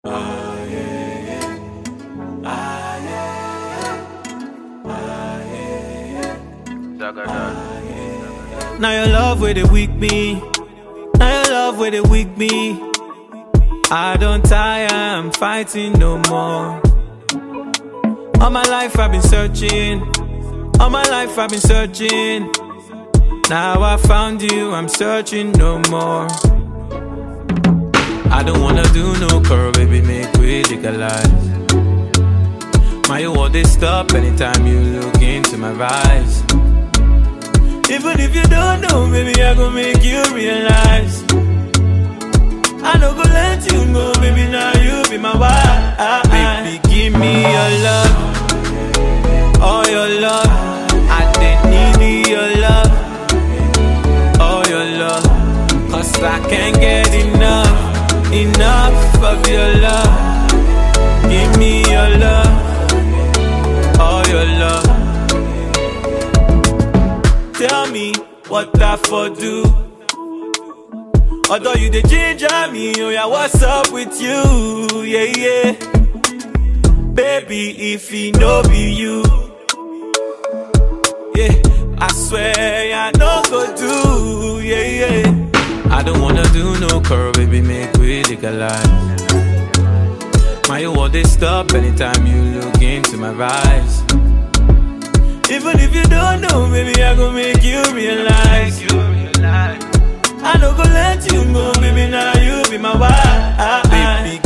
Now your love where they weak me. Now your love where they weak me. I don't tire, I'm fighting no more. All my life I've been searching. All my life I've been searching. Now I found you, I'm searching no more. I don't wanna do no curl, baby, make we legalize. My you want this stop anytime you look into my eyes. Even if you don't know, baby, I gon' make you realize. I don't go let you go, baby, now you be my wife. Baby, give me your love, all your love. I didn't need your love, all your love. Cause I can't get enough of your love. Give me your love, all your love. Tell me what I for do. Although you the ginger me, oh yeah, what's up with you? Yeah, yeah. Baby, if he no be you, yeah, I swear I no go do, yeah, yeah. I don't wanna do no curl, baby, make we legalize. My you want this stop anytime you look into my eyes. Even if you don't know, baby, I gon' make you realize. I don't go let you go, baby, now you be my wife. Baby,